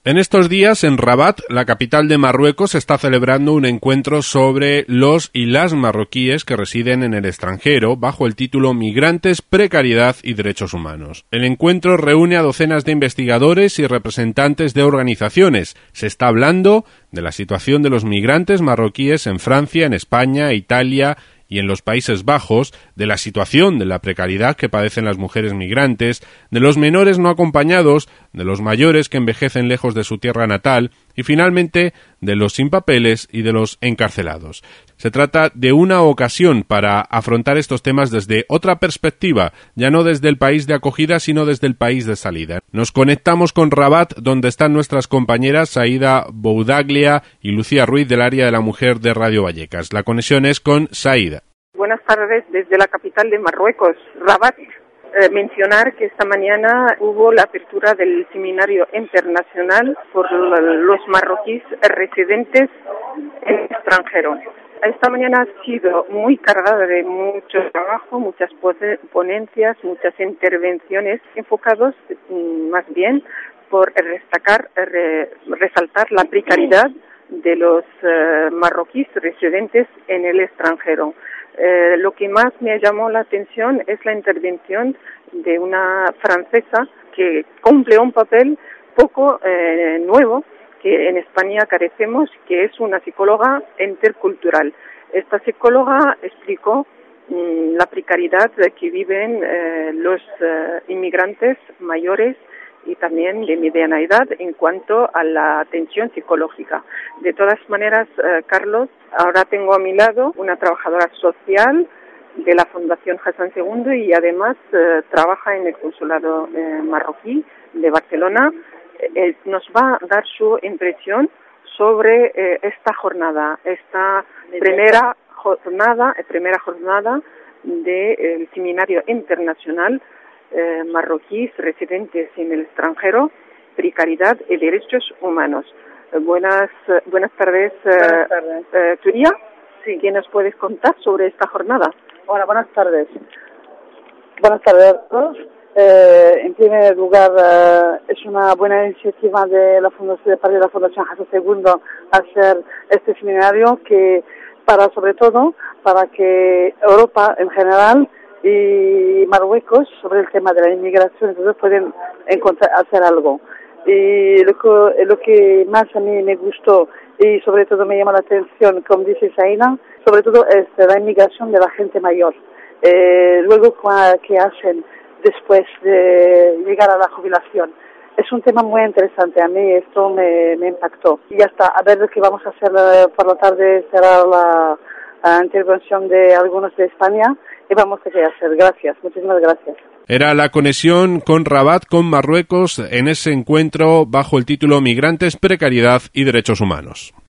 En estos días, en Rabat, la capital de Marruecos, se está celebrando un encuentro sobre los y las marroquíes que residen en el extranjero, bajo el título Migrantes, Precariedad y Derechos Humanos. El encuentro reúne a docenas de investigadores y representantes de organizaciones. Se está hablando de la situación de los migrantes marroquíes en Francia, en España, Italia y en los Países Bajos, de la situación de la precariedad que padecen las mujeres migrantes, de los menores no acompañados, de los mayores que envejecen lejos de su tierra natal y finalmente de los sin papeles y de los encarcelados. Se trata de una ocasión para afrontar estos temas desde otra perspectiva, ya no desde el país de acogida, sino desde el país de salida. Nos conectamos con Rabat, donde están nuestras compañeras Saïda Boudaglia y Lucía Ruiz del área de la mujer de Radio Vallecas. La conexión es con Saïda. Buenas tardes desde la capital de Marruecos, Rabat. Mencionar que esta mañana hubo la apertura del seminario internacional por los marroquíes residentes en el extranjero. Esta mañana ha sido muy cargada de mucho trabajo, muchas ponencias, muchas intervenciones enfocados más bien por resaltar la precariedad de los marroquíes residentes en el extranjero. Lo que más me llamó la atención es la intervención de una francesa que cumple un papel poco nuevo que en España carecemos, que es una psicóloga intercultural. Esta psicóloga explicó la precariedad que viven los inmigrantes mayores y también de mediana edad en cuanto a la atención psicológica. De todas maneras, Carlos, ahora tengo a mi lado una trabajadora social de la Fundación Hassan II y además trabaja en el consulado marroquí de Barcelona. Nos va a dar su impresión sobre esta jornada, esta primera jornada del Seminario Internacional marroquíes residentes en el extranjero, precariedad y derechos humanos. Buenas tardes. Turia, sí. ¿Qué nos puedes contar sobre esta jornada? Hola, buenas tardes. Buenas tardes a todos. En primer lugar, es una buena iniciativa de la Fundación Hassan II hacer este seminario sobre todo para que Europa en general y Marruecos sobre el tema de la inmigración, entonces pueden hacer algo. Y lo que más a mí me gustó y sobre todo me llama la atención, como dice Saïda, sobre todo es la inmigración de la gente mayor. Luego, ¿qué hacen después de llegar a la jubilación? Es un tema muy interesante, a mí esto me impactó. Y ya está, a ver lo que vamos a hacer por la tarde, será la intervención de algunos de España y vamos a hacer. Gracias, muchísimas gracias. Era la conexión con Rabat, con Marruecos, en ese encuentro bajo el título Migrantes, Precariedad y Derechos Humanos.